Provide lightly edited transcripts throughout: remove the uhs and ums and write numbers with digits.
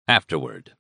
Afterward.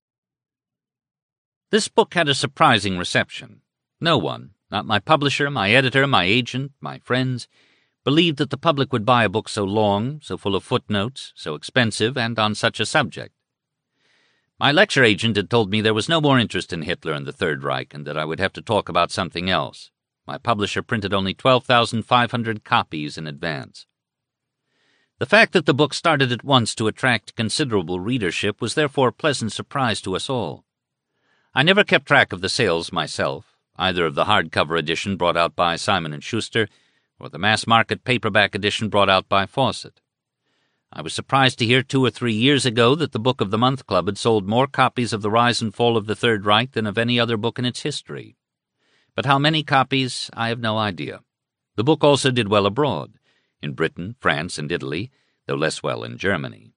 This book had a surprising reception. No one, not my publisher, my editor, my agent, my friends, believed that the public would buy a book so long, so full of footnotes, so expensive, and on such a subject. My lecture agent had told me there was no more interest in Hitler and the Third Reich, and that I would have to talk about something else. My publisher printed only 12,500 copies in advance. The fact that the book started at once to attract considerable readership was therefore a pleasant surprise to us all. I never kept track of the sales myself, either of the hardcover edition brought out by Simon & Schuster or the mass-market paperback edition brought out by Fawcett. I was surprised to hear 2 or 3 years ago that the Book of the Month Club had sold more copies of The Rise and Fall of the Third Reich than of any other book in its history. But how many copies, I have no idea. The book also did well abroad, in Britain, France, and Italy, though less well in Germany.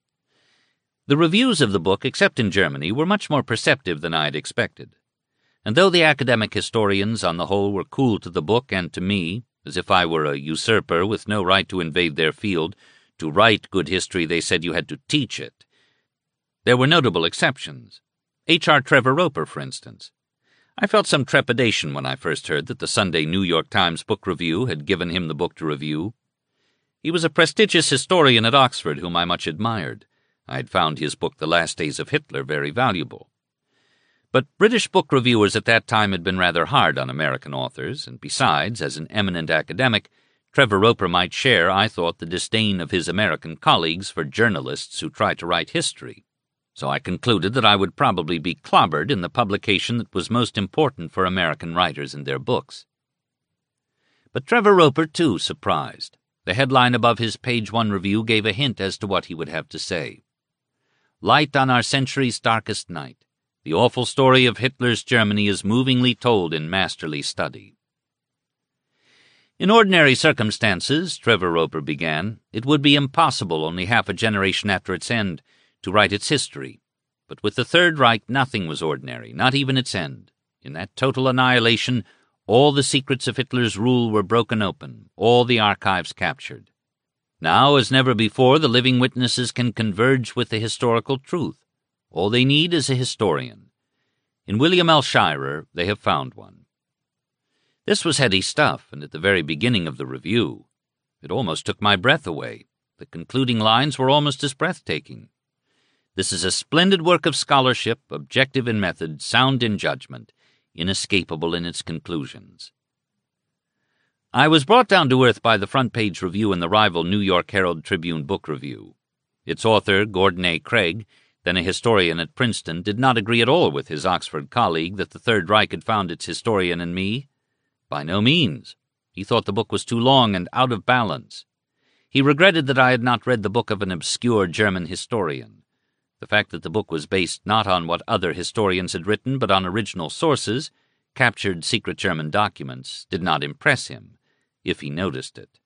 The reviews of the book, except in Germany, were much more perceptive than I had expected. And though the academic historians on the whole were cool to the book and to me, as if I were a usurper with no right to invade their field, to write good history they said you had to teach it, there were notable exceptions. H.R. Trevor Roper, for instance. I felt some trepidation when I first heard that the Sunday New York Times Book Review had given him the book to review. He was a prestigious historian at Oxford whom I much admired. I had found his book The Last Days of Hitler very valuable. But British book reviewers at that time had been rather hard on American authors, and besides, as an eminent academic, Trevor Roper might share, I thought, the disdain of his American colleagues for journalists who try to write history. So I concluded that I would probably be clobbered in the publication that was most important for American writers and their books. But Trevor Roper, too, surprised. The headline above his page 1 review gave a hint as to what he would have to say. Light on our century's darkest night. The awful story of Hitler's Germany is movingly told in masterly study. In ordinary circumstances, Trevor Roper began, it would be impossible only half a generation after its end to write its history. But with the Third Reich nothing was ordinary, not even its end. In that total annihilation, all the secrets of Hitler's rule were broken open, all the archives captured. Now, as never before, the living witnesses can converge with the historical truth. All they need is a historian. In William L. Shirer, they have found one. This was heady stuff, and at the very beginning of the review, it almost took my breath away. The concluding lines were almost as breathtaking. This is a splendid work of scholarship, objective in method, sound in judgment, inescapable in its conclusions. I was brought down to earth by the front-page review in the rival New York Herald Tribune book review. Its author, Gordon A. Craig, then a historian at Princeton, did not agree at all with his Oxford colleague that the Third Reich had found its historian in me. By no means. He thought the book was too long and out of balance. He regretted that I had not read the book of an obscure German historian. The fact that the book was based not on what other historians had written, but on original sources, captured secret German documents, did not impress him, if he noticed it.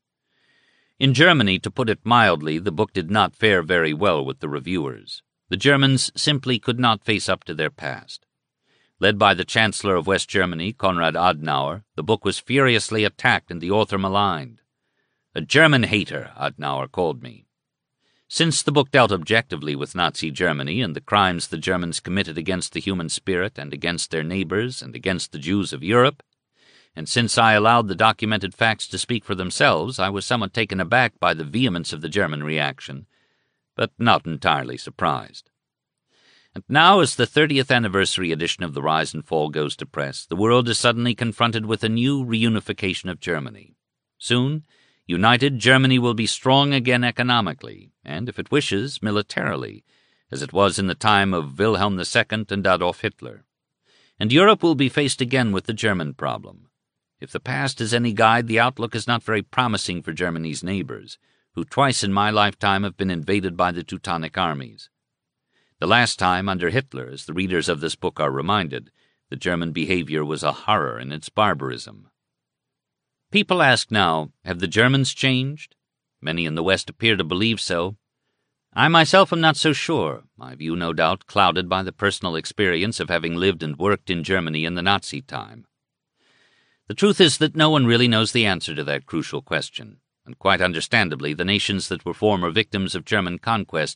In Germany, to put it mildly, the book did not fare very well with the reviewers. The Germans simply could not face up to their past. Led by the Chancellor of West Germany, Konrad Adenauer, the book was furiously attacked and the author maligned. A German hater, Adenauer called me. Since the book dealt objectively with Nazi Germany and the crimes the Germans committed against the human spirit and against their neighbors and against the Jews of Europe, and since I allowed the documented facts to speak for themselves, I was somewhat taken aback by the vehemence of the German reaction, but not entirely surprised. And now, as the 30th anniversary edition of The Rise and Fall goes to press, the world is suddenly confronted with a new reunification of Germany. Soon, united, Germany will be strong again economically, and, if it wishes, militarily, as it was in the time of Wilhelm II and Adolf Hitler. And Europe will be faced again with the German problem. If the past is any guide, the outlook is not very promising for Germany's neighbors, who twice in my lifetime have been invaded by the Teutonic armies. The last time, under Hitler, as the readers of this book are reminded, the German behavior was a horror in its barbarism. People ask now, have the Germans changed? Many in the West appear to believe so. I myself am not so sure, my view no doubt clouded by the personal experience of having lived and worked in Germany in the Nazi time. The truth is that no one really knows the answer to that crucial question, and quite understandably the nations that were former victims of German conquest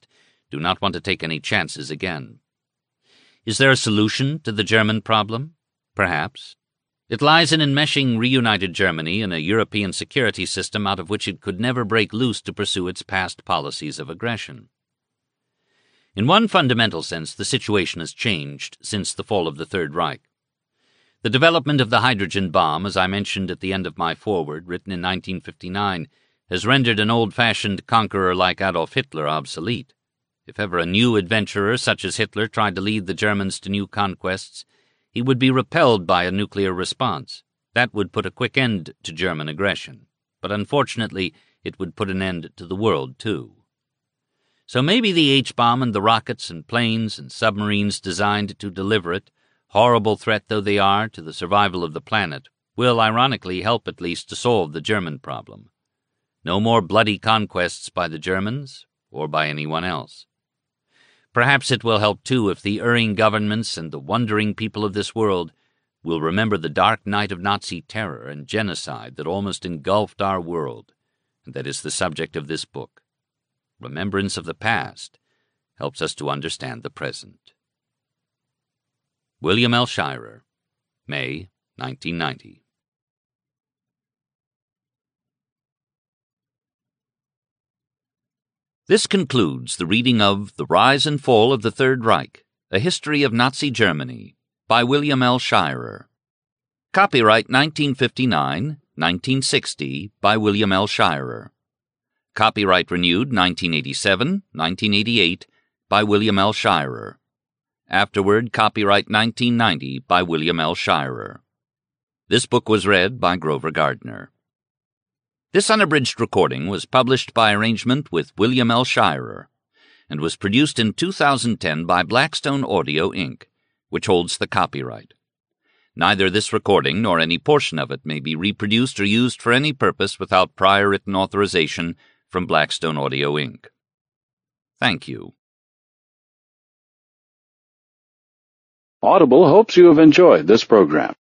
do not want to take any chances again. Is there a solution to the German problem? Perhaps. It lies in enmeshing reunited Germany in a European security system out of which it could never break loose to pursue its past policies of aggression. In one fundamental sense, the situation has changed since the fall of the Third Reich. The development of the hydrogen bomb, as I mentioned at the end of my foreword, written in 1959, has rendered an old-fashioned conqueror like Adolf Hitler obsolete. If ever a new adventurer such as Hitler tried to lead the Germans to new conquests, he would be repelled by a nuclear response. That would put a quick end to German aggression. But unfortunately, it would put an end to the world, too. So maybe the H-bomb and the rockets and planes and submarines designed to deliver it, horrible threat though they are to the survival of the planet, will ironically help at least to solve the German problem. No more bloody conquests by the Germans or by anyone else. Perhaps it will help, too, if the erring governments and the wondering people of this world will remember the dark night of Nazi terror and genocide that almost engulfed our world, and that is the subject of this book. Remembrance of the past helps us to understand the present. William L. Shirer, May 1990. This concludes the reading of The Rise and Fall of the Third Reich, A History of Nazi Germany, by William L. Shirer. Copyright 1959-1960 by William L. Shirer. Copyright renewed 1987-1988 by William L. Shirer. Afterward, copyright 1990 by William L. Shirer. This book was read by Grover Gardner. This unabridged recording was published by arrangement with William L. Shirer and was produced in 2010 by Blackstone Audio, Inc., which holds the copyright. Neither this recording nor any portion of it may be reproduced or used for any purpose without prior written authorization from Blackstone Audio, Inc. Thank you. Audible hopes you have enjoyed this program.